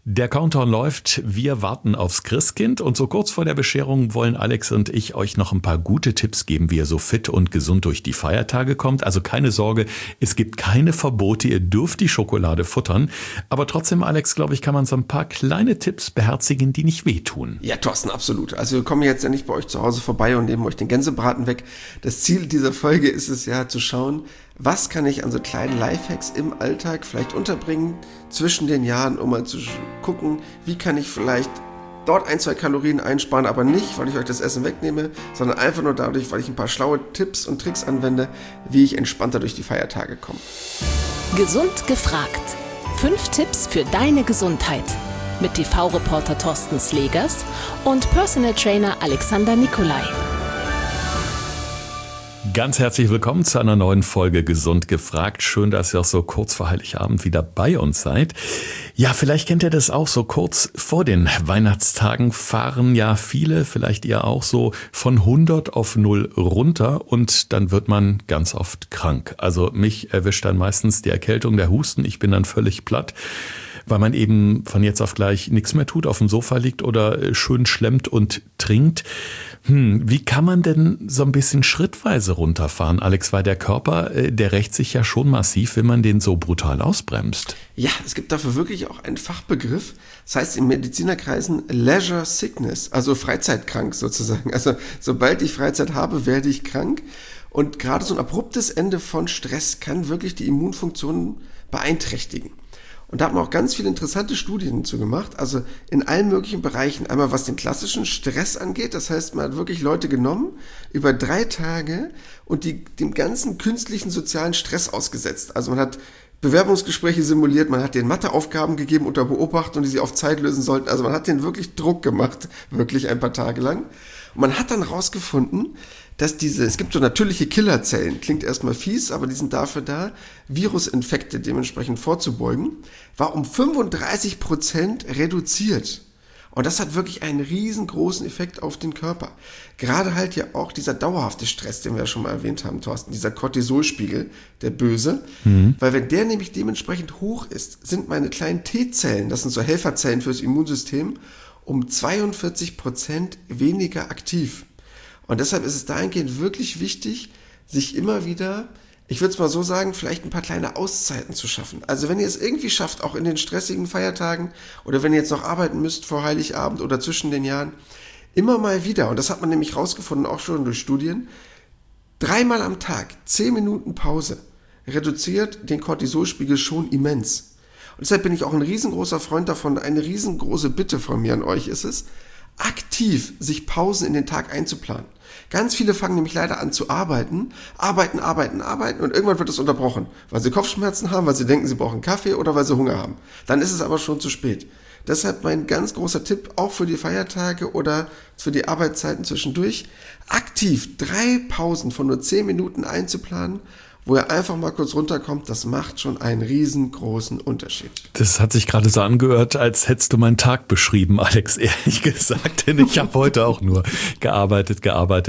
Der Countdown läuft, wir warten aufs Christkind und so kurz vor der Bescherung wollen Alex und ich euch noch ein paar gute Tipps geben, wie ihr so fit und gesund durch die Feiertage kommt. Also keine Sorge, es gibt keine Verbote, ihr dürft die Schokolade futtern. Aber trotzdem, Alex, glaube ich, kann man so ein paar kleine Tipps beherzigen, die nicht wehtun. Ja, Thorsten, absolut. Also wir kommen jetzt ja nicht bei euch zu Hause vorbei und nehmen euch den Gänsebraten weg. Das Ziel dieser Folge ist es ja zu schauen, was kann ich an so kleinen Lifehacks im Alltag vielleicht unterbringen zwischen den Jahren, um mal zu gucken, wie kann ich vielleicht dort 1-2 Kalorien einsparen, aber nicht, weil ich euch das Essen wegnehme, sondern einfach nur dadurch, weil ich ein paar schlaue Tipps und Tricks anwende, wie ich entspannter durch die Feiertage komme. Gesund gefragt. 5 Tipps für deine Gesundheit. Mit TV-Reporter Thorsten Slegers und Personal Trainer Alexander Nikolai. Ganz herzlich willkommen zu einer neuen Folge Gesund gefragt. Schön, dass ihr auch so kurz vor Heiligabend wieder bei uns seid. Ja, vielleicht kennt ihr das auch, so kurz vor den Weihnachtstagen fahren ja viele, vielleicht ihr auch so, von 100 auf 0 runter und dann wird man ganz oft krank. Also mich erwischt dann meistens die Erkältung, der Husten, ich bin dann völlig platt, weil man eben von jetzt auf gleich nichts mehr tut, auf dem Sofa liegt oder schön schlemmt und trinkt. Wie kann man denn so ein bisschen schrittweise runterfahren, Alex? Weil der Körper, der rächt sich ja schon massiv, wenn man den so brutal ausbremst. Ja, es gibt dafür wirklich auch einen Fachbegriff. Das heißt in Medizinerkreisen Leisure Sickness, also freizeitkrank sozusagen. Also sobald ich Freizeit habe, werde ich krank. Und gerade so ein abruptes Ende von Stress kann wirklich die Immunfunktion beeinträchtigen. Und da hat man auch ganz viele interessante Studien zu gemacht, also in allen möglichen Bereichen. Einmal was den klassischen Stress angeht, das heißt, man hat wirklich Leute genommen über 3 Tage und die dem ganzen künstlichen sozialen Stress ausgesetzt. Also man hat Bewerbungsgespräche simuliert, man hat denen Matheaufgaben gegeben unter Beobachtung, die sie auf Zeit lösen sollten. Also man hat denen wirklich Druck gemacht, wirklich ein paar Tage lang. Und man hat dann rausgefunden, dass es gibt so natürliche Killerzellen, klingt erstmal fies, aber die sind dafür da, Virusinfekte dementsprechend vorzubeugen, war um 35% reduziert. Und das hat wirklich einen riesengroßen Effekt auf den Körper. Gerade halt ja auch dieser dauerhafte Stress, den wir ja schon mal erwähnt haben, Thorsten, dieser Cortisolspiegel, der böse. Weil wenn der nämlich dementsprechend hoch ist, sind meine kleinen T-Zellen, das sind so Helferzellen fürs Immunsystem, um 42% weniger aktiv. Und deshalb ist es dahingehend wirklich wichtig, sich immer wieder, ich würde es mal so sagen, vielleicht ein paar kleine Auszeiten zu schaffen. Also wenn ihr es irgendwie schafft, auch in den stressigen Feiertagen oder wenn ihr jetzt noch arbeiten müsst vor Heiligabend oder zwischen den Jahren, immer mal wieder, und das hat man nämlich rausgefunden, auch schon durch Studien, 3-mal am Tag 10 Minuten Pause reduziert den Cortisolspiegel schon immens. Und deshalb bin ich auch ein riesengroßer Freund davon, eine riesengroße Bitte von mir an euch ist es, aktiv sich Pausen in den Tag einzuplanen. Ganz viele fangen nämlich leider an zu arbeiten und irgendwann wird es unterbrochen, weil sie Kopfschmerzen haben, weil sie denken, sie brauchen Kaffee oder weil sie Hunger haben. Dann ist es aber schon zu spät. Deshalb mein ganz großer Tipp, auch für die Feiertage oder für die Arbeitszeiten zwischendurch, aktiv 3 Pausen von nur 10 Minuten einzuplanen, wo er einfach mal kurz runterkommt, das macht schon einen riesengroßen Unterschied. Das hat sich gerade so angehört, als hättest du meinen Tag beschrieben, Alex, ehrlich gesagt. Denn ich habe heute auch nur gearbeitet.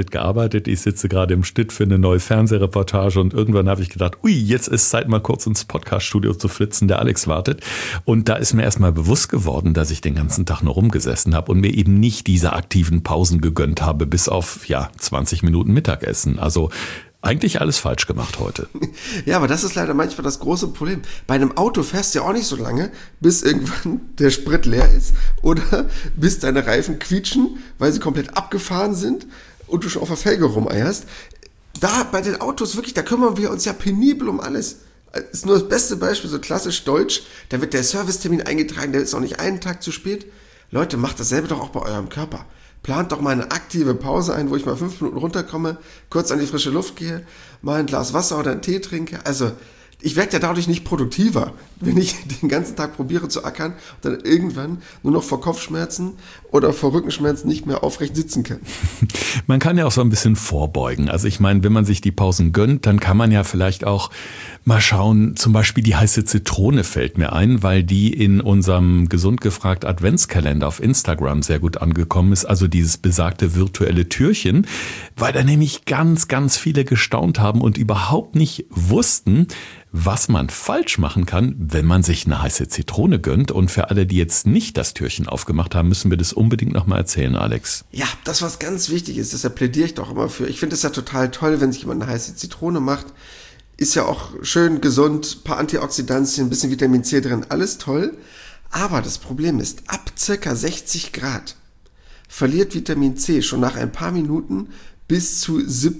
Ich sitze gerade im Schnitt für eine neue Fernsehreportage und irgendwann habe ich gedacht, jetzt ist Zeit, mal kurz ins Podcaststudio zu flitzen, der Alex wartet. Und da ist mir erstmal bewusst geworden, dass ich den ganzen Tag nur rumgesessen habe und mir eben nicht diese aktiven Pausen gegönnt habe, bis auf 20 Minuten Mittagessen. Also eigentlich alles falsch gemacht heute. Ja, aber das ist leider manchmal das große Problem. Bei einem Auto fährst du ja auch nicht so lange, bis irgendwann der Sprit leer ist oder bis deine Reifen quietschen, weil sie komplett abgefahren sind und du schon auf der Felge rumeierst. Da bei den Autos wirklich, da kümmern wir uns ja penibel um alles. Das ist nur das beste Beispiel, so klassisch deutsch. Da wird der Servicetermin eingetragen, der ist auch nicht einen Tag zu spät. Leute, macht dasselbe doch auch bei eurem Körper. Plant doch mal eine aktive Pause ein, wo ich mal 5 Minuten runterkomme, kurz an die frische Luft gehe, mal ein Glas Wasser oder einen Tee trinke. Also ich werde ja dadurch nicht produktiver, wenn ich den ganzen Tag probiere zu ackern und dann irgendwann nur noch vor Kopfschmerzen oder vor Rückenschmerzen nicht mehr aufrecht sitzen kann. Man kann ja auch so ein bisschen vorbeugen. Also ich meine, wenn man sich die Pausen gönnt, dann kann man ja vielleicht auch mal schauen, zum Beispiel die heiße Zitrone fällt mir ein, weil die in unserem Gesund gefragt Adventskalender auf Instagram sehr gut angekommen ist. Also dieses besagte virtuelle Türchen, weil da nämlich ganz, ganz viele gestaunt haben und überhaupt nicht wussten, was man falsch machen kann, wenn man sich eine heiße Zitrone gönnt. Und für alle, die jetzt nicht das Türchen aufgemacht haben, müssen wir das unbedingt nochmal erzählen, Alex. Ja, das was ganz wichtig ist, deshalb plädiere ich doch immer für. Ich finde es ja total toll, wenn sich jemand eine heiße Zitrone macht. Ist ja auch schön gesund, paar Antioxidantien, ein bisschen Vitamin C drin, alles toll. Aber das Problem ist, ab circa 60 Grad verliert Vitamin C schon nach ein paar Minuten bis zu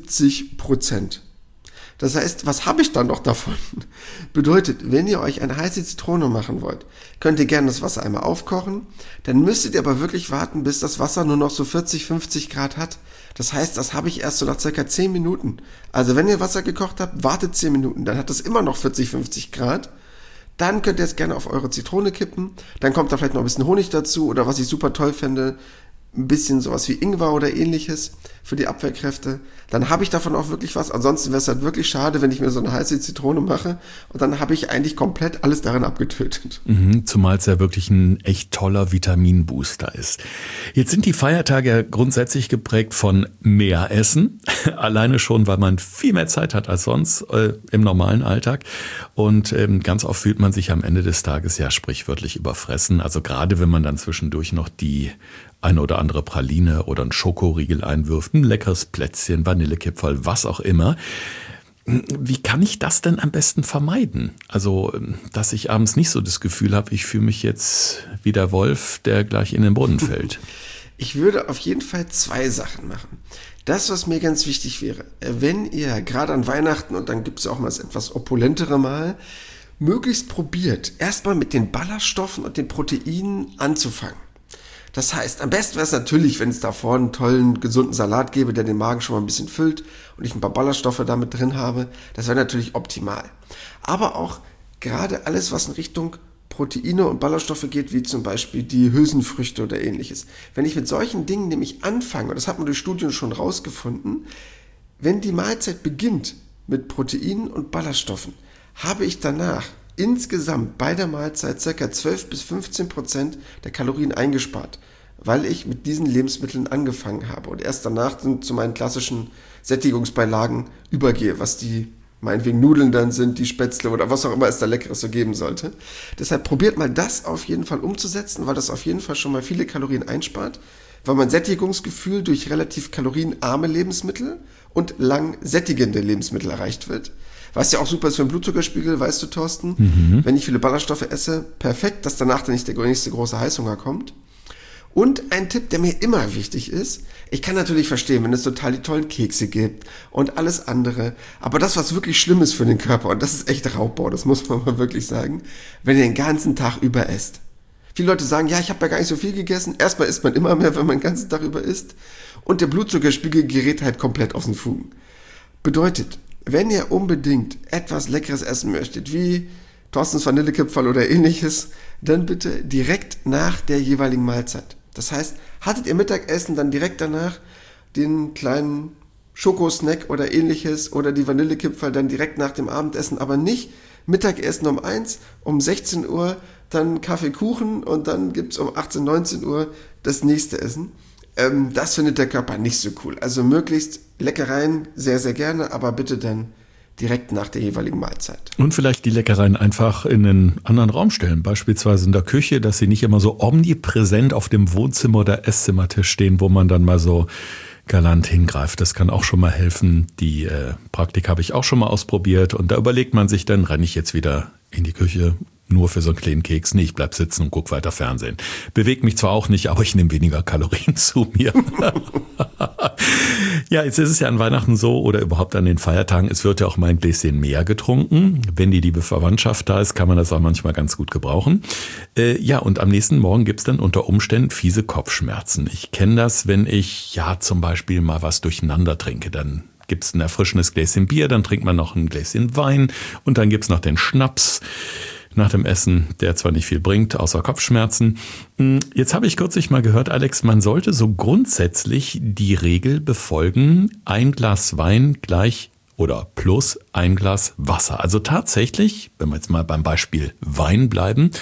70%. Das heißt, was habe ich dann noch davon? Bedeutet, wenn ihr euch eine heiße Zitrone machen wollt, könnt ihr gerne das Wasser einmal aufkochen, dann müsstet ihr aber wirklich warten, bis das Wasser nur noch so 40, 50 Grad hat. Das heißt, das habe ich erst so nach circa 10 Minuten. Also wenn ihr Wasser gekocht habt, wartet 10 Minuten, dann hat es immer noch 40, 50 Grad. Dann könnt ihr es gerne auf eure Zitrone kippen, dann kommt da vielleicht noch ein bisschen Honig dazu oder was ich super toll fände, ein bisschen sowas wie Ingwer oder ähnliches für die Abwehrkräfte. Dann habe ich davon auch wirklich was. Ansonsten wäre es halt wirklich schade, wenn ich mir so eine heiße Zitrone mache und dann habe ich eigentlich komplett alles darin abgetötet. Zumal es ja wirklich ein echt toller Vitaminbooster ist. Jetzt sind die Feiertage ja grundsätzlich geprägt von mehr Essen. Alleine schon, weil man viel mehr Zeit hat als sonst im normalen Alltag. Und ganz oft fühlt man sich am Ende des Tages ja sprichwörtlich überfressen. Also gerade wenn man dann zwischendurch noch die eine oder andere Praline oder ein Schokoriegel einwirft, ein leckeres Plätzchen, Vanillekipferl, was auch immer. Wie kann ich das denn am besten vermeiden? Also, dass ich abends nicht so das Gefühl habe, ich fühle mich jetzt wie der Wolf, der gleich in den Brunnen fällt. Ich würde auf jeden Fall 2 Sachen machen. Das, was mir ganz wichtig wäre, wenn ihr gerade an Weihnachten, und dann gibt es auch mal das etwas opulentere Mal, möglichst probiert, erstmal mit den Ballaststoffen und den Proteinen anzufangen. Das heißt, am besten wäre es natürlich, wenn es davor einen tollen, gesunden Salat gäbe, der den Magen schon mal ein bisschen füllt und ich ein paar Ballaststoffe damit drin habe. Das wäre natürlich optimal. Aber auch gerade alles, was in Richtung Proteine und Ballaststoffe geht, wie zum Beispiel die Hülsenfrüchte oder ähnliches. Wenn ich mit solchen Dingen nämlich anfange, und das hat man durch Studien schon rausgefunden, wenn die Mahlzeit beginnt mit Proteinen und Ballaststoffen, habe ich danach insgesamt bei der Mahlzeit ca. 12 bis 15% der Kalorien eingespart, weil ich mit diesen Lebensmitteln angefangen habe und erst danach zu meinen klassischen Sättigungsbeilagen übergehe, was die meinetwegen Nudeln dann sind, die Spätzle oder was auch immer es da Leckeres so geben sollte. Deshalb probiert mal das auf jeden Fall umzusetzen, weil das auf jeden Fall schon mal viele Kalorien einspart, weil mein Sättigungsgefühl durch relativ kalorienarme Lebensmittel und lang sättigende Lebensmittel erreicht wird. Was ja auch super ist für den Blutzuckerspiegel, weißt du, Thorsten? Wenn ich viele Ballaststoffe esse, perfekt, dass danach dann nicht der nächste große Heißhunger kommt. Und ein Tipp, der mir immer wichtig ist, ich kann natürlich verstehen, wenn es total die tollen Kekse gibt und alles andere, aber das, was wirklich schlimm ist für den Körper, und das ist echt Raubbau, das muss man mal wirklich sagen, wenn ihr den ganzen Tag über esst. Viele Leute sagen, ja, ich habe ja gar nicht so viel gegessen. Erstmal isst man immer mehr, wenn man den ganzen Tag über isst. Und der Blutzuckerspiegel gerät halt komplett aus den Fugen. Bedeutet, wenn ihr unbedingt etwas Leckeres essen möchtet, wie Thorstens Vanillekipferl oder ähnliches, dann bitte direkt nach der jeweiligen Mahlzeit. Das heißt, hattet ihr Mittagessen, dann direkt danach den kleinen Schokosnack oder ähnliches oder die Vanillekipferl dann direkt nach dem Abendessen, aber nicht Mittagessen um 1, um 16 Uhr, dann Kaffee, Kuchen und dann gibt's um 18, 19 Uhr das nächste Essen. Das findet der Körper nicht so cool. Also möglichst Leckereien sehr, sehr gerne, aber bitte dann direkt nach der jeweiligen Mahlzeit. Und vielleicht die Leckereien einfach in einen anderen Raum stellen, beispielsweise in der Küche, dass sie nicht immer so omnipräsent auf dem Wohnzimmer- oder Esszimmertisch stehen, wo man dann mal so galant hingreift. Das kann auch schon mal helfen. Die Praktik habe ich auch schon mal ausprobiert und da überlegt man sich dann, renne ich jetzt wieder in die Küche, nur für so einen kleinen Keks. Nee, ich bleib sitzen und guck weiter Fernsehen. Bewegt mich zwar auch nicht, aber ich nehme weniger Kalorien zu mir. Ja, jetzt ist es ja an Weihnachten so oder überhaupt an den Feiertagen, es wird ja auch mal ein Gläschen mehr getrunken. Wenn die liebe Verwandtschaft da ist, kann man das auch manchmal ganz gut gebrauchen. Ja, und am nächsten Morgen gibt's dann unter Umständen fiese Kopfschmerzen. Ich kenne das, wenn ich ja zum Beispiel mal was durcheinander trinke, dann gibt's ein erfrischendes Gläschen Bier, dann trinkt man noch ein Gläschen Wein und dann gibt's noch den Schnaps nach dem Essen, der zwar nicht viel bringt, außer Kopfschmerzen. Jetzt habe ich kürzlich mal gehört, Alex, man sollte so grundsätzlich die Regel befolgen, 1 Glas Wein gleich oder plus 1 Glas Wasser. Also tatsächlich, wenn wir jetzt mal beim Beispiel Wein bleiben,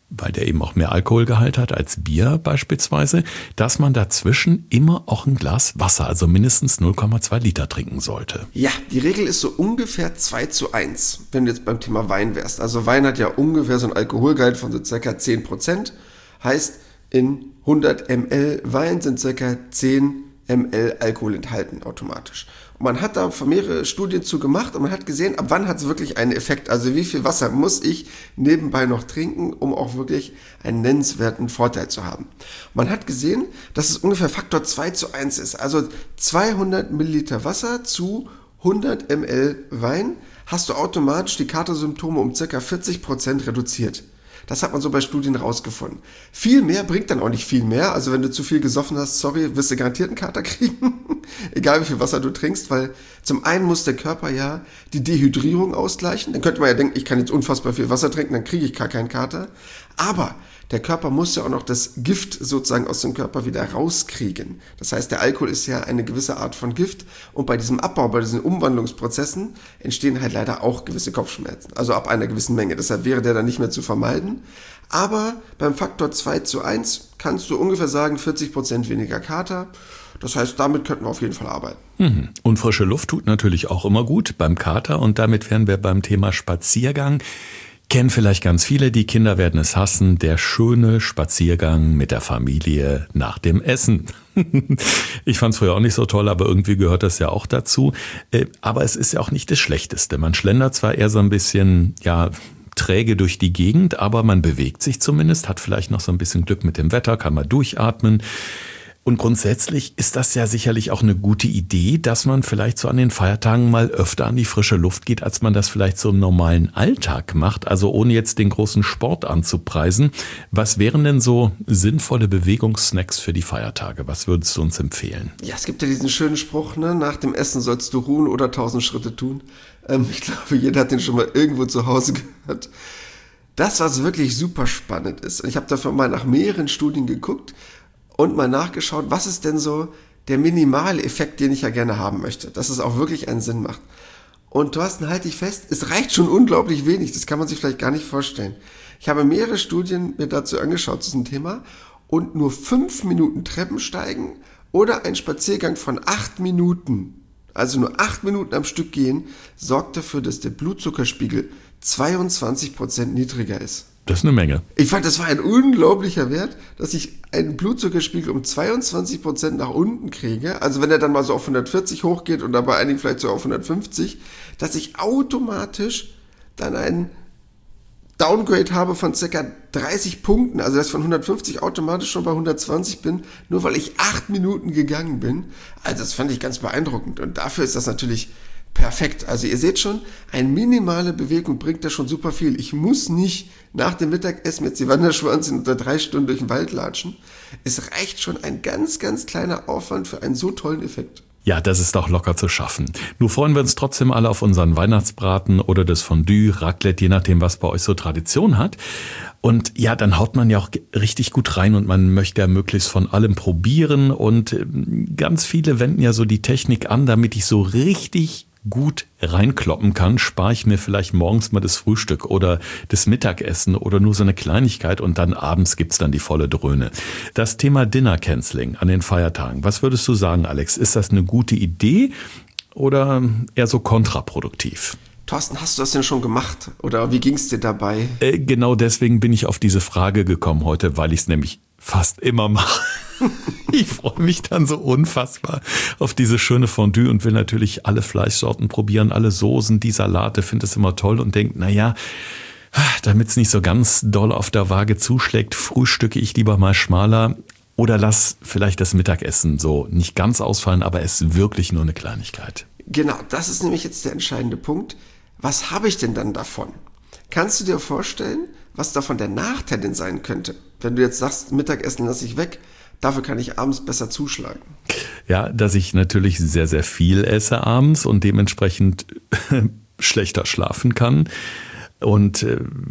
weil der eben auch mehr Alkoholgehalt hat als Bier beispielsweise, dass man dazwischen immer auch ein Glas Wasser, also mindestens 0,2 Liter trinken sollte. Ja, die Regel ist so ungefähr 2:1, wenn du jetzt beim Thema Wein wärst. Also Wein hat ja ungefähr so einen Alkoholgehalt von so circa 10%. Heißt, in 100 ml Wein sind circa 10 ml Alkohol enthalten automatisch. Und man hat da mehrere Studien zu gemacht und man hat gesehen, ab wann hat es wirklich einen Effekt. Also wie viel Wasser muss ich nebenbei noch trinken, um auch wirklich einen nennenswerten Vorteil zu haben. Man hat gesehen, dass es ungefähr Faktor 2:1 ist. Also 200 Milliliter Wasser zu 100 ml Wein hast du automatisch die Katersymptome um ca. 40% reduziert. Das hat man so bei Studien rausgefunden. Viel mehr bringt dann auch nicht viel mehr. Also wenn du zu viel gesoffen hast, sorry, wirst du garantiert einen Kater kriegen. Egal wie viel Wasser du trinkst, weil zum einen muss der Körper ja die Dehydrierung ausgleichen. Dann könnte man ja denken, ich kann jetzt unfassbar viel Wasser trinken, dann kriege ich gar keinen Kater. Aber der Körper muss ja auch noch das Gift sozusagen aus dem Körper wieder rauskriegen. Das heißt, der Alkohol ist ja eine gewisse Art von Gift und bei diesem Abbau, bei diesen Umwandlungsprozessen entstehen halt leider auch gewisse Kopfschmerzen. Also ab einer gewissen Menge. Deshalb wäre der dann nicht mehr zu vermeiden. Aber beim Faktor 2:1 kannst du ungefähr sagen, 40% weniger Kater. Das heißt, damit könnten wir auf jeden Fall arbeiten. Und frische Luft tut natürlich auch immer gut beim Kater. Und damit wären wir beim Thema Spaziergang. Kennen vielleicht ganz viele, die Kinder werden es hassen, der schöne Spaziergang mit der Familie nach dem Essen. Ich fand es früher auch nicht so toll, aber irgendwie gehört das ja auch dazu. Aber es ist ja auch nicht das Schlechteste. Man schlendert zwar eher so ein bisschen, träge durch die Gegend, aber man bewegt sich zumindest, hat vielleicht noch so ein bisschen Glück mit dem Wetter, kann man durchatmen. Und grundsätzlich ist das ja sicherlich auch eine gute Idee, dass man vielleicht so an den Feiertagen mal öfter an die frische Luft geht, als man das vielleicht so im normalen Alltag macht. Also ohne jetzt den großen Sport anzupreisen. Was wären denn so sinnvolle Bewegungssnacks für die Feiertage? Was würdest du uns empfehlen? Ja, es gibt ja diesen schönen Spruch, ne? Nach dem Essen sollst du ruhen oder 1000 Schritte tun. Ich glaube, jeder hat den schon mal irgendwo zu Hause gehört. Das, was wirklich super spannend ist, und ich habe dafür mal nach mehreren Studien geguckt, und mal nachgeschaut, was ist denn so der minimale Effekt, den ich ja gerne haben möchte, dass es auch wirklich einen Sinn macht. Und Thorsten, halte ich fest, es reicht schon unglaublich wenig, das kann man sich vielleicht gar nicht vorstellen. Ich habe mehrere Studien mir dazu angeschaut zu diesem Thema und nur 5 Minuten Treppensteigen oder ein Spaziergang von 8 Minuten, also nur 8 Minuten am Stück gehen, sorgt dafür, dass der Blutzuckerspiegel 22% niedriger ist. Das ist eine Menge. Ich fand, das war ein unglaublicher Wert, dass ich einen Blutzuckerspiegel um 22% nach unten kriege. Also wenn er dann mal so auf 140 hochgeht und bei einigen vielleicht so auf 150, dass ich automatisch dann einen Downgrade habe von ca. 30 Punkten. Also dass ich von 150 automatisch schon bei 120 bin, nur weil ich 8 Minuten gegangen bin. Also das fand ich ganz beeindruckend. Und dafür ist das natürlich perfekt. Also ihr seht schon, eine minimale Bewegung bringt da schon super viel. Ich muss nicht nach dem Mittagessen jetzt die Wanderschuhe anziehen und da 3 Stunden durch den Wald latschen. Es reicht schon ein ganz, ganz kleiner Aufwand für einen so tollen Effekt. Ja, das ist doch locker zu schaffen. Nun freuen wir uns trotzdem alle auf unseren Weihnachtsbraten oder das Fondue, Raclette, je nachdem, was bei euch so Tradition hat. Und ja, dann haut man ja auch richtig gut rein und man möchte ja möglichst von allem probieren. Und ganz viele wenden ja so die Technik an, damit ich so richtig gut reinkloppen kann, spare ich mir vielleicht morgens mal das Frühstück oder das Mittagessen oder nur so eine Kleinigkeit und dann abends gibt's dann die volle Dröhne. Das Thema Dinner Canceling an den Feiertagen, was würdest du sagen, Alex? Ist das eine gute Idee oder eher so kontraproduktiv? Thorsten, hast du das denn schon gemacht oder wie ging's dir dabei? Genau deswegen bin ich auf diese Frage gekommen heute, weil ich es nämlich fast immer mache. Ich freue mich dann so unfassbar auf diese schöne Fondue und will natürlich alle Fleischsorten probieren, alle Soßen, die Salate, finde es immer toll und denke, damit es nicht so ganz doll auf der Waage zuschlägt, frühstücke ich lieber mal schmaler oder lass vielleicht das Mittagessen so nicht ganz ausfallen, aber es ist wirklich nur eine Kleinigkeit. Genau, das ist nämlich jetzt der entscheidende Punkt. Was habe ich denn dann davon? Kannst du dir vorstellen, was davon der Nachteil denn sein könnte? Wenn du jetzt sagst, Mittagessen lasse ich weg, dafür kann ich abends besser zuschlagen. Ja, dass ich natürlich sehr, sehr viel esse abends und dementsprechend schlechter schlafen kann. Und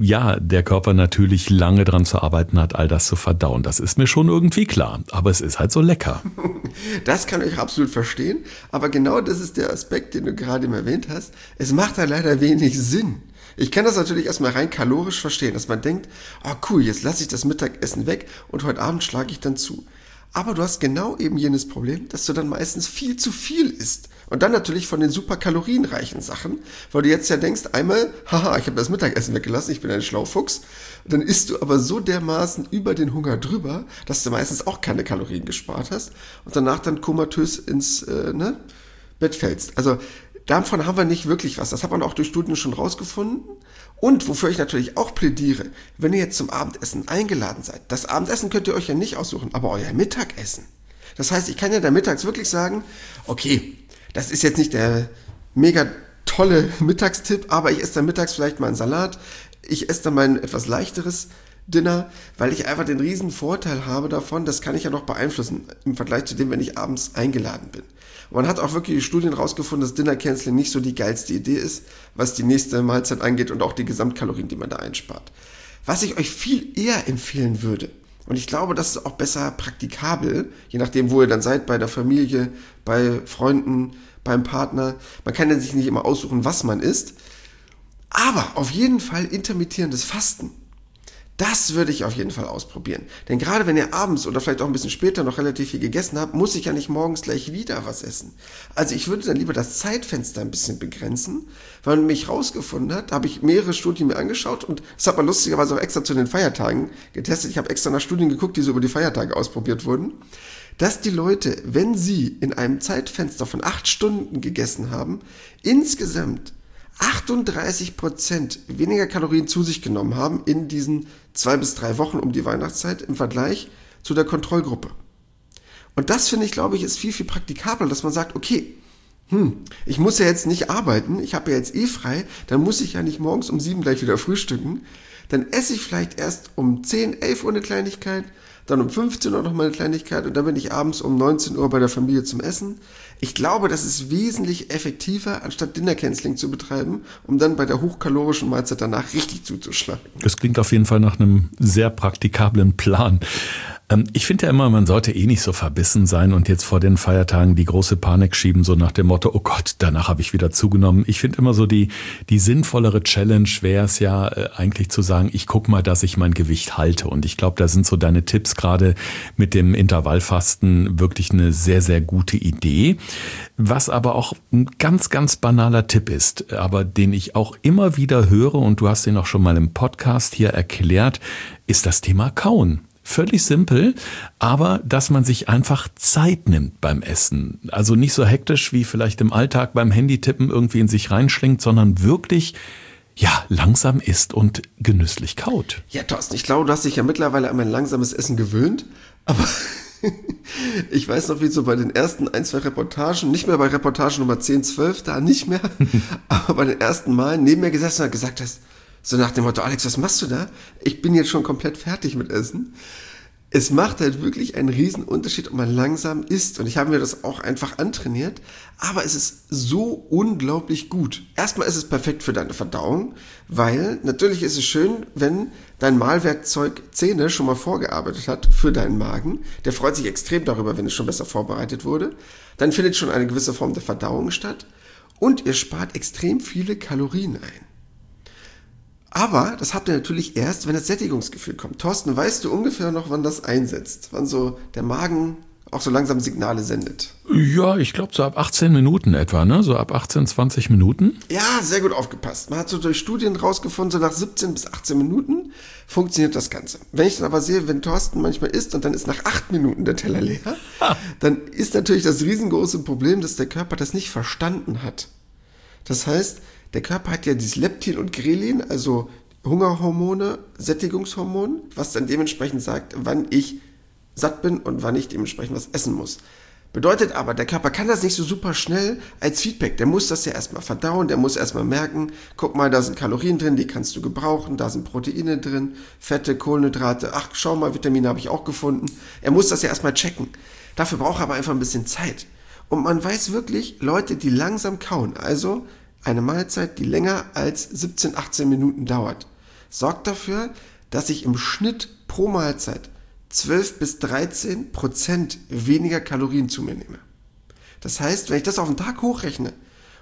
der Körper natürlich lange dran zu arbeiten hat, all das zu verdauen. Das ist mir schon irgendwie klar, aber es ist halt so lecker. Das kann ich absolut verstehen, aber genau das ist der Aspekt, den du gerade eben erwähnt hast. Es macht da leider wenig Sinn. Ich kann das natürlich erstmal rein kalorisch verstehen, dass man denkt, oh cool, jetzt lasse ich das Mittagessen weg und heute Abend schlage ich dann zu. Aber du hast genau eben jenes Problem, dass du dann meistens viel zu viel isst. Und dann natürlich von den super kalorienreichen Sachen, weil du jetzt ja denkst, einmal, haha, ich habe das Mittagessen weggelassen, ich bin ein Schlaufuchs. Und dann isst du aber so dermaßen über den Hunger drüber, dass du meistens auch keine Kalorien gespart hast und danach dann komatös ins Bett fällst. Also davon haben wir nicht wirklich was. Das hat man auch durch Studien schon rausgefunden. Und wofür ich natürlich auch plädiere, wenn ihr jetzt zum Abendessen eingeladen seid, das Abendessen könnt ihr euch ja nicht aussuchen, aber euer Mittagessen. Das heißt, ich kann ja da mittags wirklich sagen, okay, das ist jetzt nicht der mega tolle Mittagstipp, aber ich esse dann mittags vielleicht mal einen Salat, ich esse dann mein etwas leichteres Dinner, weil ich einfach den riesen Vorteil habe davon, das kann ich ja noch beeinflussen im Vergleich zu dem, wenn ich abends eingeladen bin. Und man hat auch wirklich Studien rausgefunden, dass Dinner Canceling nicht so die geilste Idee ist, was die nächste Mahlzeit angeht und auch die Gesamtkalorien, die man da einspart. Was ich euch viel eher empfehlen würde, und ich glaube, das ist auch besser praktikabel, je nachdem, wo ihr dann seid, bei der Familie, bei Freunden, beim Partner. Man kann ja sich nicht immer aussuchen, was man isst, aber auf jeden Fall intermittierendes Fasten. Das würde ich auf jeden Fall ausprobieren. Denn gerade wenn ihr abends oder vielleicht auch ein bisschen später noch relativ viel gegessen habt, muss ich ja nicht morgens gleich wieder was essen. Also ich würde dann lieber das Zeitfenster ein bisschen begrenzen, weil man mich rausgefunden hat, da habe ich mehrere Studien mir angeschaut und das hat man lustigerweise auch extra zu den Feiertagen getestet. Ich habe extra nach Studien geguckt, die so über die Feiertage ausprobiert wurden, dass die Leute, wenn sie in einem Zeitfenster von 8 Stunden gegessen haben, insgesamt 38% weniger Kalorien zu sich genommen haben in diesen 2 bis 3 Wochen um die Weihnachtszeit im Vergleich zu der Kontrollgruppe. Und das finde ich, glaube ich, ist viel, viel praktikabler, dass man sagt, okay, ich muss ja jetzt nicht arbeiten, ich habe ja jetzt frei, dann muss ich ja nicht morgens um 7 gleich wieder frühstücken, dann esse ich vielleicht erst um 10, 11 Uhr eine Kleinigkeit, dann um 15 Uhr nochmal eine Kleinigkeit und dann bin ich abends um 19 Uhr bei der Familie zum Essen. Ich glaube, das ist wesentlich effektiver, anstatt Dinner Canceling zu betreiben, um dann bei der hochkalorischen Mahlzeit danach richtig zuzuschlagen. Das klingt auf jeden Fall nach einem sehr praktikablen Plan. Ich finde ja immer, man sollte nicht so verbissen sein und jetzt vor den Feiertagen die große Panik schieben, so nach dem Motto, oh Gott, danach habe ich wieder zugenommen. Ich finde immer so die sinnvollere Challenge wäre es ja eigentlich zu sagen, ich gucke mal, dass ich mein Gewicht halte. Und ich glaube, da sind so deine Tipps gerade mit dem Intervallfasten wirklich eine sehr, sehr gute Idee. Was aber auch ein ganz, ganz banaler Tipp ist, aber den ich auch immer wieder höre und du hast den auch schon mal im Podcast hier erklärt, ist das Thema Kauen. Völlig simpel, aber dass man sich einfach Zeit nimmt beim Essen. Also nicht so hektisch wie vielleicht im Alltag beim Handytippen irgendwie in sich reinschlingt, sondern wirklich langsam isst und genüsslich kaut. Ja, Thorsten, ich glaube, du hast dich ja mittlerweile an mein langsames Essen gewöhnt, aber ich weiß noch, wie so bei den ersten 1, 2 Reportagen, nicht mehr bei Reportage Nummer 10, 12, da nicht mehr, aber bei den ersten Malen neben mir gesessen und gesagt hast, so nach dem Motto, Alex, was machst du da? Ich bin jetzt schon komplett fertig mit Essen. Es macht halt wirklich einen riesen Unterschied, ob man langsam isst. Und ich habe mir das auch einfach antrainiert. Aber es ist so unglaublich gut. Erstmal ist es perfekt für deine Verdauung, weil natürlich ist es schön, wenn dein Mahlwerkzeug Zähne schon mal vorgearbeitet hat für deinen Magen. Der freut sich extrem darüber, wenn es schon besser vorbereitet wurde. Dann findet schon eine gewisse Form der Verdauung statt. Und ihr spart extrem viele Kalorien ein. Aber das habt ihr natürlich erst, wenn das Sättigungsgefühl kommt. Thorsten, weißt du ungefähr noch, wann das einsetzt? Wann so der Magen auch so langsam Signale sendet? Ja, ich glaube so ab 18 Minuten etwa, ne? So ab 18, 20 Minuten. Ja, sehr gut aufgepasst. Man hat so durch Studien rausgefunden, so nach 17 bis 18 Minuten funktioniert das Ganze. Wenn ich dann aber sehe, wenn Thorsten manchmal isst und dann ist nach 8 Minuten der Teller leer, dann ist natürlich das riesengroße Problem, dass der Körper das nicht verstanden hat. Das heißt, der Körper hat ja dieses Leptin und Grelin, also Hungerhormone, Sättigungshormone, was dann dementsprechend sagt, wann ich satt bin und wann ich dementsprechend was essen muss. Bedeutet aber, der Körper kann das nicht so super schnell als Feedback. Der muss das ja erstmal verdauen, der muss erstmal merken, guck mal, da sind Kalorien drin, die kannst du gebrauchen, da sind Proteine drin, Fette, Kohlenhydrate, ach, schau mal, Vitamine habe ich auch gefunden. Er muss das ja erstmal checken. Dafür braucht er aber einfach ein bisschen Zeit. Und man weiß wirklich, Leute, die langsam kauen, also eine Mahlzeit, die länger als 17, 18 Minuten dauert, sorgt dafür, dass ich im Schnitt pro Mahlzeit 12 bis 13% weniger Kalorien zu mir nehme. Das heißt, wenn ich das auf den Tag hochrechne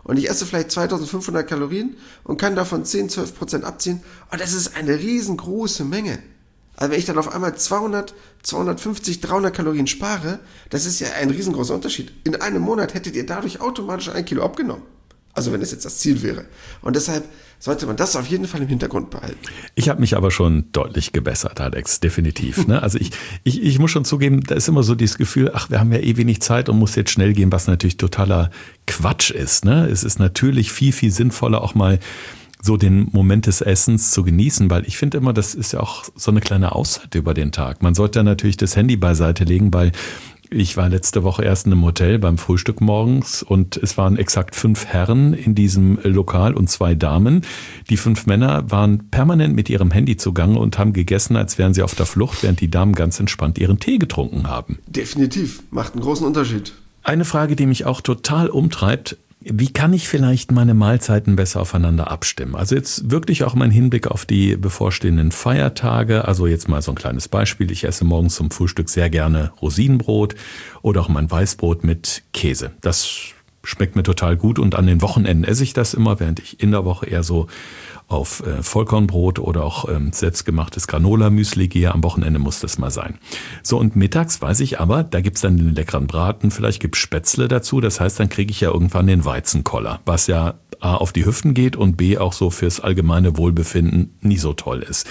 und ich esse vielleicht 2500 Kalorien und kann davon 10-12% abziehen, und das ist eine riesengroße Menge. Also wenn ich dann auf einmal 200, 250, 300 Kalorien spare, das ist ja ein riesengroßer Unterschied. In einem Monat hättet ihr dadurch automatisch 1 Kilo abgenommen. Also wenn das jetzt das Ziel wäre. Und deshalb sollte man das auf jeden Fall im Hintergrund behalten. Ich habe mich aber schon deutlich gebessert, Alex, definitiv. Ne? Also ich muss schon zugeben, da ist immer so dieses Gefühl, ach, wir haben ja eh wenig Zeit und muss jetzt schnell gehen, was natürlich totaler Quatsch ist. Ne? Es ist natürlich viel, viel sinnvoller, auch mal so den Moment des Essens zu genießen, weil ich finde immer, das ist ja auch so eine kleine Auszeit über den Tag. Man sollte natürlich das Handy beiseite legen, weil ich war letzte Woche erst in einem Hotel beim Frühstück morgens und es waren exakt 5 Herren in diesem Lokal und 2 Damen. Die 5 Männer waren permanent mit ihrem Handy zugange und haben gegessen, als wären sie auf der Flucht, während die Damen ganz entspannt ihren Tee getrunken haben. Definitiv, macht einen großen Unterschied. Eine Frage, die mich auch total umtreibt: Wie kann ich vielleicht meine Mahlzeiten besser aufeinander abstimmen? Also jetzt wirklich auch mein Hinblick auf die bevorstehenden Feiertage. Also jetzt mal so ein kleines Beispiel. Ich esse morgens zum Frühstück sehr gerne Rosinenbrot oder auch mein Weißbrot mit Käse. Das schmeckt mir total gut und an den Wochenenden esse ich das immer, während ich in der Woche eher so auf Vollkornbrot oder auch selbstgemachtes Granola-Müsli gehe. Am Wochenende muss das mal sein. So, und mittags weiß ich aber, da gibt's dann den leckeren Braten, vielleicht gibt's Spätzle dazu. Das heißt, dann kriege ich ja irgendwann den Weizenkoller, was ja A, auf die Hüften geht und B, auch so fürs allgemeine Wohlbefinden nie so toll ist.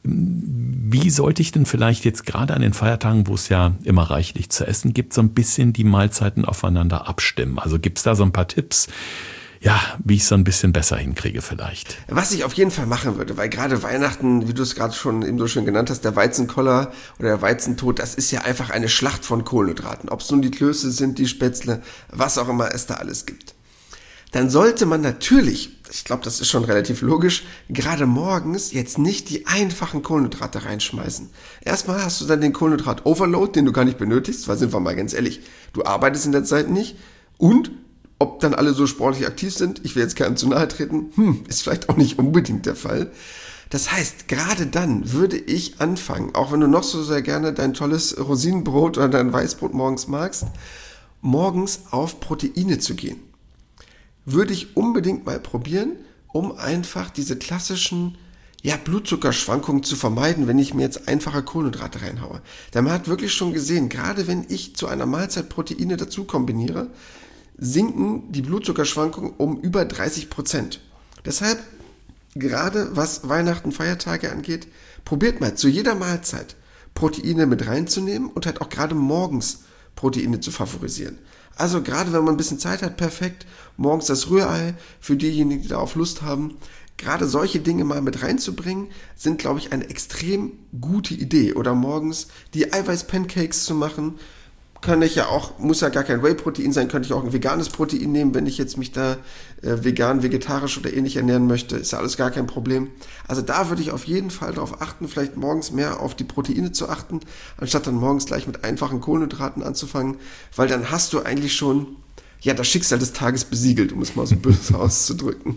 Wie sollte ich denn vielleicht jetzt gerade an den Feiertagen, wo es ja immer reichlich zu essen gibt, so ein bisschen die Mahlzeiten aufeinander abstimmen? Also gibt's da so ein paar Tipps, ja, wie ich es so ein bisschen besser hinkriege vielleicht? Was ich auf jeden Fall machen würde, weil gerade Weihnachten, wie du es gerade schon eben so schön genannt hast, der Weizenkoller oder der Weizentod, das ist ja einfach eine Schlacht von Kohlenhydraten. Ob es nun die Klöße sind, die Spätzle, was auch immer es da alles gibt. Dann sollte man natürlich, ich glaube, das ist schon relativ logisch, gerade morgens jetzt nicht die einfachen Kohlenhydrate reinschmeißen. Erstmal hast du dann den Kohlenhydrat-Overload, den du gar nicht benötigst, weil, sind wir mal ganz ehrlich, du arbeitest in der Zeit nicht, und ob dann alle so sportlich aktiv sind, ich will jetzt keinem zu nahe treten, ist vielleicht auch nicht unbedingt der Fall. Das heißt, gerade dann würde ich anfangen, auch wenn du noch so sehr gerne dein tolles Rosinenbrot oder dein Weißbrot morgens magst, morgens auf Proteine zu gehen. Würde ich unbedingt mal probieren, um einfach diese klassischen Blutzuckerschwankungen zu vermeiden, wenn ich mir jetzt einfache Kohlenhydrate reinhaue. Denn man hat wirklich schon gesehen, gerade wenn ich zu einer Mahlzeit Proteine dazu kombiniere, sinken die Blutzuckerschwankungen um über 30%. Deshalb, gerade was Weihnachten, Feiertage angeht, probiert mal zu jeder Mahlzeit Proteine mit reinzunehmen und halt auch gerade morgens Proteine zu favorisieren. Also gerade wenn man ein bisschen Zeit hat, perfekt, morgens das Rührei für diejenigen, die darauf Lust haben. Gerade solche Dinge mal mit reinzubringen, sind, glaube ich, eine extrem gute Idee. Oder morgens die Eiweiß-Pancakes zu machen, kann ich ja auch, muss ja gar kein Whey-Protein sein, könnte ich auch ein veganes Protein nehmen, wenn ich jetzt mich da vegan, vegetarisch oder ähnlich ernähren möchte, ist ja alles gar kein Problem. Also da würde ich auf jeden Fall darauf achten, vielleicht morgens mehr auf die Proteine zu achten, anstatt dann morgens gleich mit einfachen Kohlenhydraten anzufangen, weil dann hast du eigentlich schon das Schicksal des Tages besiegelt, um es mal so böse auszudrücken.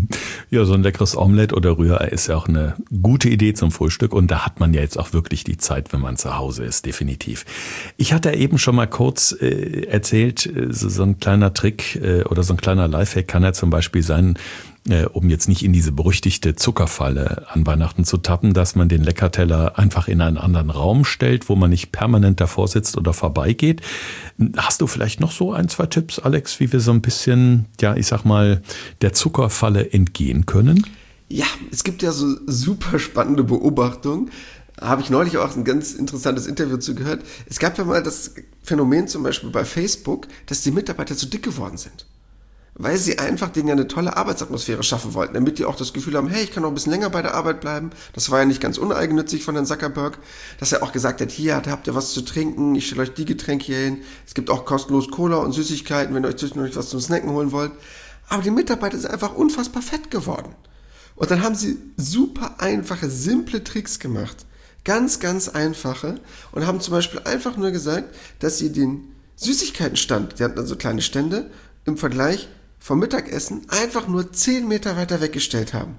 Ja, so ein leckeres Omelett oder Rührei ist ja auch eine gute Idee zum Frühstück und da hat man ja jetzt auch wirklich die Zeit, wenn man zu Hause ist, definitiv. Ich hatte eben schon mal kurz erzählt, so ein kleiner Trick oder so ein kleiner Lifehack kann ja zum Beispiel sein, um jetzt nicht in diese berüchtigte Zuckerfalle an Weihnachten zu tappen, dass man den Leckerteller einfach in einen anderen Raum stellt, wo man nicht permanent davor sitzt oder vorbeigeht. Hast du vielleicht noch so 1, 2 Tipps, Alex, wie wir so ein bisschen, ich sag mal, der Zuckerfalle entgehen können? Ja, es gibt ja so super spannende Beobachtungen. Habe ich neulich auch ein ganz interessantes Interview zu gehört. Es gab ja mal das Phänomen zum Beispiel bei Facebook, dass die Mitarbeiter zu dick geworden sind. Weil sie einfach denen ja eine tolle Arbeitsatmosphäre schaffen wollten, damit die auch das Gefühl haben, hey, ich kann noch ein bisschen länger bei der Arbeit bleiben. Das war ja nicht ganz uneigennützig von Herrn Zuckerberg, dass er auch gesagt hat, hier habt ihr was zu trinken, ich stelle euch die Getränke hier hin. Es gibt auch kostenlos Cola und Süßigkeiten, wenn ihr euch zwischendurch was zum Snacken holen wollt. Aber die Mitarbeiter sind einfach unfassbar fett geworden. Und dann haben sie super einfache, simple Tricks gemacht. Ganz, ganz einfache. Und haben zum Beispiel einfach nur gesagt, dass sie den Süßigkeitenstand, die hatten dann so kleine Stände, im Vergleich vom Mittagessen einfach nur 10 Meter weiter weggestellt haben.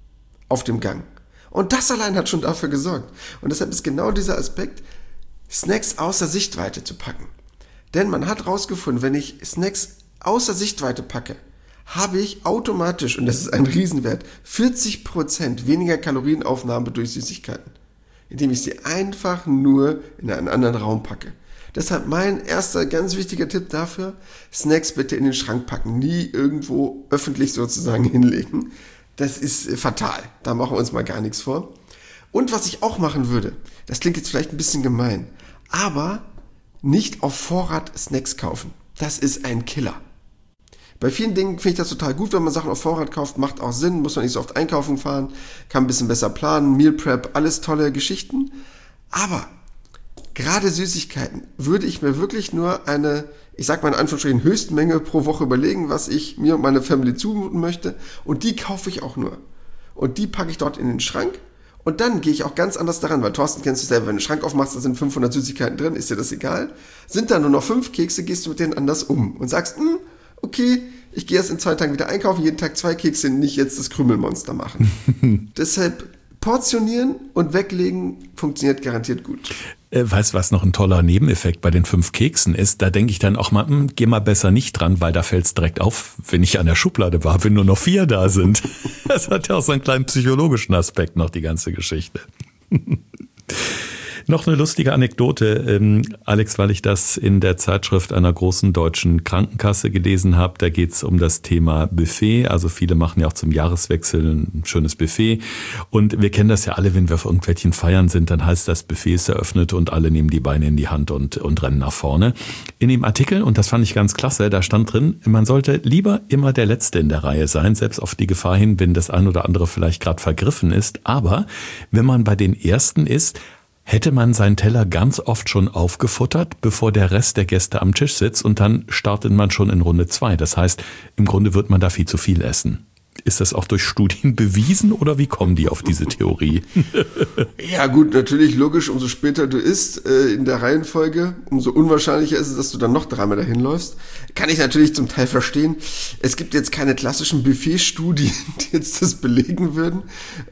Auf dem Gang. Und das allein hat schon dafür gesorgt. Und deshalb ist genau dieser Aspekt, Snacks außer Sichtweite zu packen. Denn man hat rausgefunden, wenn ich Snacks außer Sichtweite packe, habe ich automatisch, und das ist ein Riesenwert, 40% weniger Kalorienaufnahme durch Süßigkeiten, indem ich sie einfach nur in einen anderen Raum packe. Deshalb mein erster ganz wichtiger Tipp dafür, Snacks bitte in den Schrank packen, nie irgendwo öffentlich sozusagen hinlegen. Das ist fatal, da machen wir uns mal gar nichts vor. Und was ich auch machen würde, das klingt jetzt vielleicht ein bisschen gemein, aber nicht auf Vorrat Snacks kaufen. Das ist ein Killer. Bei vielen Dingen finde ich das total gut, wenn man Sachen auf Vorrat kauft, macht auch Sinn, muss man nicht so oft einkaufen fahren, kann ein bisschen besser planen, Meal Prep, alles tolle Geschichten. Aber gerade Süßigkeiten würde ich mir wirklich nur eine, ich sag mal in Anführungsstrichen, Höchstmenge pro Woche überlegen, was ich mir und meine Family zumuten möchte. Und die kaufe ich auch nur. Und die packe ich dort in den Schrank. Und dann gehe ich auch ganz anders daran, weil Thorsten, kennst du selber, wenn du den Schrank aufmachst, da sind 500 Süßigkeiten drin, ist dir das egal? Sind da nur noch 5 Kekse, gehst du mit denen anders um und sagst, okay, ich gehe erst in 2 Tagen wieder einkaufen, jeden Tag 2 Kekse, nicht jetzt das Krümelmonster machen. Deshalb portionieren und weglegen funktioniert garantiert gut. Weißt du, was noch ein toller Nebeneffekt bei den 5 Keksen ist? Da denke ich dann auch mal, geh mal besser nicht dran, weil da fällt es direkt auf, wenn ich an der Schublade war, wenn nur noch 4 da sind. Das hat ja auch so einen kleinen psychologischen Aspekt noch, die ganze Geschichte. Noch eine lustige Anekdote, Alex, weil ich das in der Zeitschrift einer großen deutschen Krankenkasse gelesen habe. Da geht es um das Thema Buffet. Also viele machen ja auch zum Jahreswechsel ein schönes Buffet. Und wir kennen das ja alle, wenn wir auf irgendwelchen Feiern sind, dann heißt das, Buffet ist eröffnet und alle nehmen die Beine in die Hand und rennen nach vorne. In dem Artikel, und das fand ich ganz klasse, da stand drin, man sollte lieber immer der Letzte in der Reihe sein, selbst auf die Gefahr hin, wenn das ein oder andere vielleicht gerade vergriffen ist. Aber wenn man bei den Ersten ist, hätte man seinen Teller ganz oft schon aufgefuttert, bevor der Rest der Gäste am Tisch sitzt, und dann startet man schon in Runde 2. Das heißt, im Grunde wird man da viel zu viel essen. Ist das auch durch Studien bewiesen oder wie kommen die auf diese Theorie? Ja gut, natürlich logisch, umso später du isst in der Reihenfolge, umso unwahrscheinlicher ist es, dass du dann noch 3-mal dahin läufst. Kann ich natürlich zum Teil verstehen. Es gibt jetzt keine klassischen Buffet-Studien, die jetzt das belegen würden.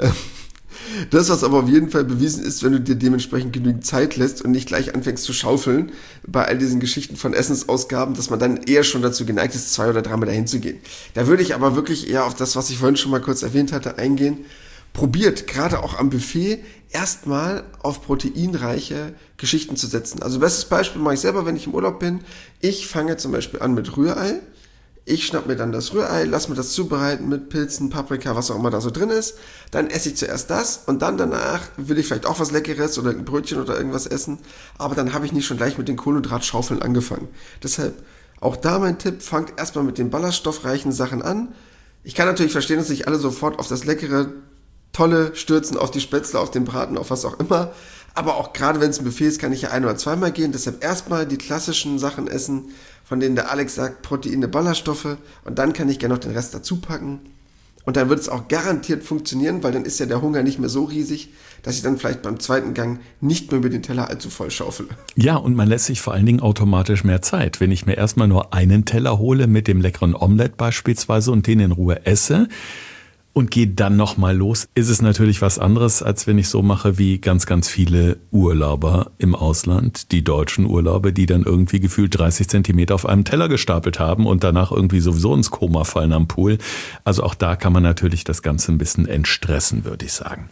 Das, was aber auf jeden Fall bewiesen ist, wenn du dir dementsprechend genügend Zeit lässt und nicht gleich anfängst zu schaufeln bei all diesen Geschichten von Essensausgaben, dass man dann eher schon dazu geneigt ist, 2 oder 3-mal dahin zu gehen. Da würde ich aber wirklich eher auf das, was ich vorhin schon mal kurz erwähnt hatte, eingehen. Probiert, gerade auch am Buffet, erstmal auf proteinreiche Geschichten zu setzen. Also bestes Beispiel mache ich selber, wenn ich im Urlaub bin. Ich fange zum Beispiel an mit Rührei. Ich schnapp mir dann das Rührei, lass mir das zubereiten mit Pilzen, Paprika, was auch immer da so drin ist. Dann esse ich zuerst das und dann danach will ich vielleicht auch was Leckeres oder ein Brötchen oder irgendwas essen. Aber dann habe ich nicht schon gleich mit den Kohlenhydratschaufeln angefangen. Deshalb auch da mein Tipp, fangt erstmal mit den ballaststoffreichen Sachen an. Ich kann natürlich verstehen, dass nicht alle sofort auf das leckere, tolle stürzen, auf die Spätzle, auf den Braten, auf was auch immer. Aber auch gerade wenn es ein Buffet ist, kann ich ja 1- oder 2-mal gehen. Deshalb erstmal die klassischen Sachen essen, von denen der Alex sagt, Proteine, Ballaststoffe, und dann kann ich gerne noch den Rest dazu packen. Und dann wird es auch garantiert funktionieren, weil dann ist ja der Hunger nicht mehr so riesig, dass ich dann vielleicht beim 2. Gang nicht mehr über den Teller allzu voll schaufele. Ja, und man lässt sich vor allen Dingen automatisch mehr Zeit. Wenn ich mir erstmal nur einen Teller hole mit dem leckeren Omelette beispielsweise und den in Ruhe esse und gehe dann nochmal los, ist es natürlich was anderes, als wenn ich so mache wie ganz, ganz viele Urlauber im Ausland, die deutschen Urlauber, die dann irgendwie gefühlt 30 Zentimeter auf einem Teller gestapelt haben und danach irgendwie sowieso ins Koma fallen am Pool. Also auch da kann man natürlich das Ganze ein bisschen entstressen, würde ich sagen.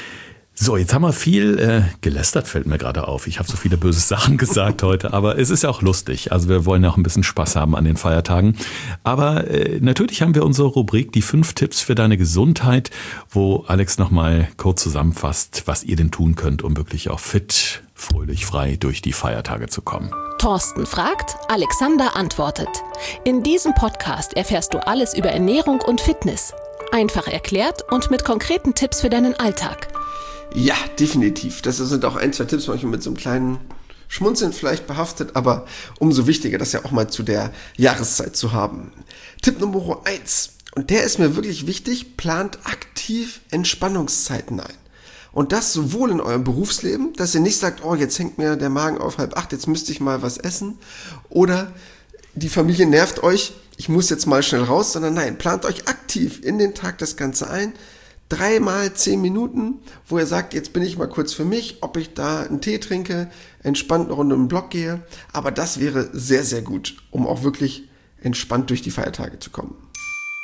So, jetzt haben wir viel gelästert, fällt mir gerade auf. Ich habe so viele böse Sachen gesagt heute, aber es ist ja auch lustig. Also wir wollen ja auch ein bisschen Spaß haben an den Feiertagen. Aber natürlich haben wir unsere Rubrik, die 5 Tipps für deine Gesundheit, wo Alex nochmal kurz zusammenfasst, was ihr denn tun könnt, um wirklich auch fit, fröhlich, frei durch die Feiertage zu kommen. Thorsten fragt, Alexander antwortet. In diesem Podcast erfährst du alles über Ernährung und Fitness. Einfach erklärt und mit konkreten Tipps für deinen Alltag. Ja, definitiv. Das sind auch 1, 2 Tipps, manchmal mit so einem kleinen Schmunzeln vielleicht behaftet, aber umso wichtiger, das ja auch mal zu der Jahreszeit zu haben. Tipp Nummer 1, und der ist mir wirklich wichtig, plant aktiv Entspannungszeiten ein. Und das sowohl in eurem Berufsleben, dass ihr nicht sagt, oh, jetzt hängt mir der Magen auf 7:30, jetzt müsste ich mal was essen, oder die Familie nervt euch, ich muss jetzt mal schnell raus, sondern nein, plant euch aktiv in den Tag das Ganze ein. 3-mal 10 Minuten, wo ihr sagt, jetzt bin ich mal kurz für mich, ob ich da einen Tee trinke, entspannt eine Runde im Block gehe. Aber das wäre sehr, sehr gut, um auch wirklich entspannt durch die Feiertage zu kommen.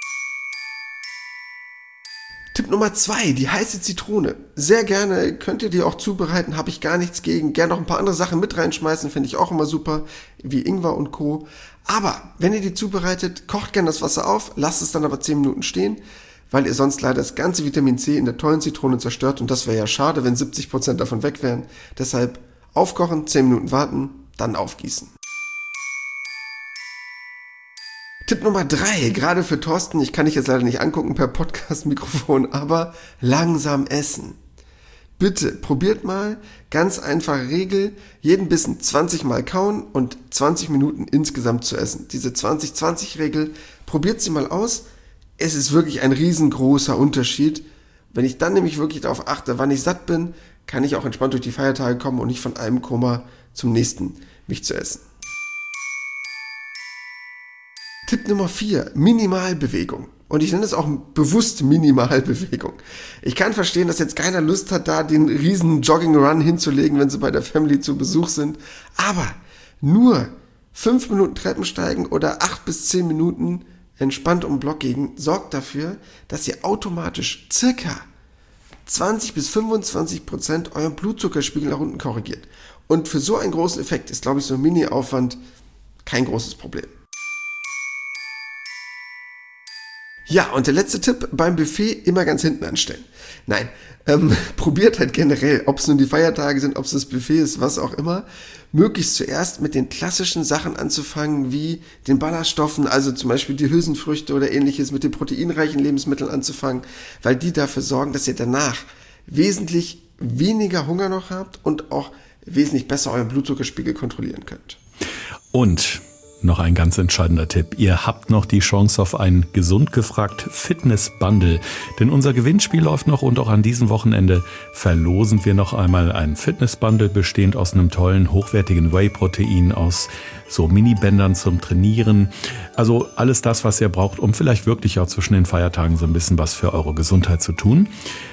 Nummer 2, die heiße Zitrone. Sehr gerne könnt ihr die auch zubereiten, habe ich gar nichts gegen. Gerne noch ein paar andere Sachen mit reinschmeißen, finde ich auch immer super, wie Ingwer und Co. Aber wenn ihr die zubereitet, kocht gerne das Wasser auf, lasst es dann aber 10 Minuten stehen, weil ihr sonst leider das ganze Vitamin C in der tollen Zitrone zerstört und das wäre ja schade, wenn 70% davon weg wären. Deshalb aufkochen, 10 Minuten warten, dann aufgießen. Tipp Nummer 3, gerade für Thorsten, ich kann dich jetzt leider nicht angucken per Podcast-Mikrofon, aber langsam essen. Bitte, probiert mal, ganz einfache Regel, jeden Bissen 20 Mal kauen und 20 Minuten insgesamt zu essen. Diese 20-20-Regel, probiert sie mal aus, es ist wirklich ein riesengroßer Unterschied. Wenn ich dann nämlich wirklich darauf achte, wann ich satt bin, kann ich auch entspannt durch die Feiertage kommen und nicht von einem Koma zum nächsten mich zu essen. Tipp Nummer 4, Minimalbewegung. Und ich nenne es auch bewusst Minimalbewegung. Ich kann verstehen, dass jetzt keiner Lust hat, da den riesen Jogging-Run hinzulegen, wenn sie bei der Family zu Besuch sind. Aber nur 5 Minuten Treppensteigen oder 8 bis 10 Minuten entspannt um den Block gehen, sorgt dafür, dass ihr automatisch circa 20 bis 25% euren Blutzuckerspiegel nach unten korrigiert. Und für so einen großen Effekt ist, glaube ich, so ein Mini-Aufwand kein großes Problem. Ja, und der letzte Tipp, beim Buffet immer ganz hinten anstellen. Nein, probiert halt generell, ob es nun die Feiertage sind, ob es das Buffet ist, was auch immer, möglichst zuerst mit den klassischen Sachen anzufangen, wie den Ballaststoffen, also zum Beispiel die Hülsenfrüchte oder ähnliches, mit den proteinreichen Lebensmitteln anzufangen, weil die dafür sorgen, dass ihr danach wesentlich weniger Hunger noch habt und auch wesentlich besser euren Blutzuckerspiegel kontrollieren könnt. Und noch ein ganz entscheidender Tipp. Ihr habt noch die Chance auf ein gesund gefragt Fitness-Bundle. Denn unser Gewinnspiel läuft noch und auch an diesem Wochenende verlosen wir noch einmal ein Fitness-Bundle bestehend aus einem tollen, hochwertigen Whey-Protein, aus so Mini-Bändern zum Trainieren. Also alles das, was ihr braucht, um vielleicht wirklich auch zwischen den Feiertagen so ein bisschen was für eure Gesundheit zu tun.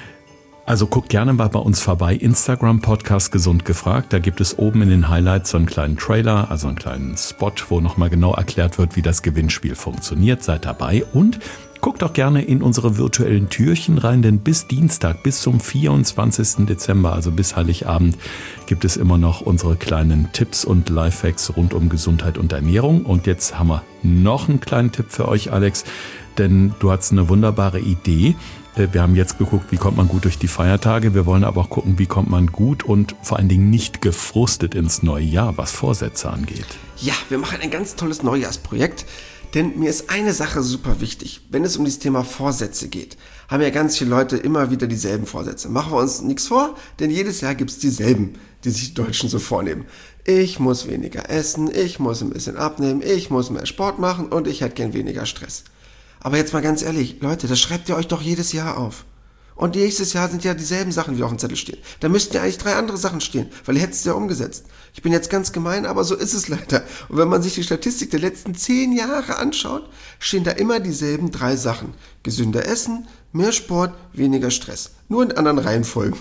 Also guckt gerne mal bei uns vorbei, Instagram-Podcast Gesund gefragt. Da gibt es oben in den Highlights so einen kleinen Trailer, also einen kleinen Spot, wo nochmal genau erklärt wird, wie das Gewinnspiel funktioniert. Seid dabei und guckt auch gerne in unsere virtuellen Türchen rein, denn bis Dienstag, bis zum 24. Dezember, also bis Heiligabend, gibt es immer noch unsere kleinen Tipps und Lifehacks rund um Gesundheit und Ernährung. Und jetzt haben wir noch einen kleinen Tipp für euch, Alex, denn du hast eine wunderbare Idee. Wir haben jetzt geguckt, wie kommt man gut durch die Feiertage. Wir wollen aber auch gucken, wie kommt man gut und vor allen Dingen nicht gefrustet ins neue Jahr, was Vorsätze angeht. Ja, wir machen ein ganz tolles Neujahrsprojekt, denn mir ist eine Sache super wichtig. Wenn es um das Thema Vorsätze geht, haben ja ganz viele Leute immer wieder dieselben Vorsätze. Machen wir uns nichts vor, denn jedes Jahr gibt es dieselben, die sich die Deutschen so vornehmen. Ich muss weniger essen, ich muss ein bisschen abnehmen, ich muss mehr Sport machen und ich hätte gern weniger Stress. Aber jetzt mal ganz ehrlich, Leute, das schreibt ihr euch doch jedes Jahr auf. Und nächstes Jahr sind ja dieselben Sachen, die auf dem Zettel stehen. Da müssten ja eigentlich 3 andere Sachen stehen, weil ihr hättet es ja umgesetzt. Ich bin jetzt ganz gemein, aber so ist es leider. Und wenn man sich die Statistik der letzten 10 Jahre anschaut, stehen da immer dieselben 3 Sachen. Gesünder essen, mehr Sport, weniger Stress. Nur in anderen Reihenfolgen.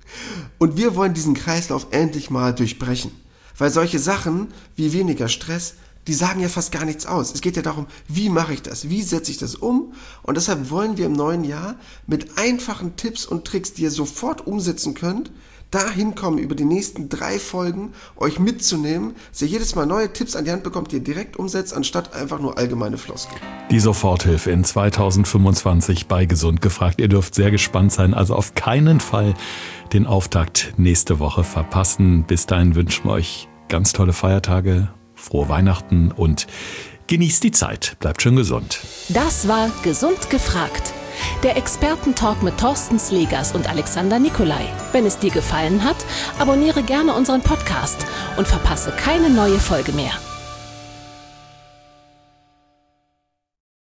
Und wir wollen diesen Kreislauf endlich mal durchbrechen. Weil solche Sachen wie weniger Stress, die sagen ja fast gar nichts aus. Es geht ja darum, wie mache ich das? Wie setze ich das um? Und deshalb wollen wir im neuen Jahr mit einfachen Tipps und Tricks, die ihr sofort umsetzen könnt, dahin kommen, über die nächsten 3 Folgen euch mitzunehmen, dass ihr jedes Mal neue Tipps an die Hand bekommt, die ihr direkt umsetzt, anstatt einfach nur allgemeine Floskeln. Die Soforthilfe in 2025 bei Gesund gefragt. Ihr dürft sehr gespannt sein, also auf keinen Fall den Auftakt nächste Woche verpassen. Bis dahin wünschen wir euch ganz tolle Feiertage, frohe Weihnachten und genießt die Zeit. Bleibt schön gesund. Das war Gesund gefragt. Der Expertentalk mit Thorsten Slegers und Alexander Nikolai. Wenn es dir gefallen hat, abonniere gerne unseren Podcast und verpasse keine neue Folge mehr.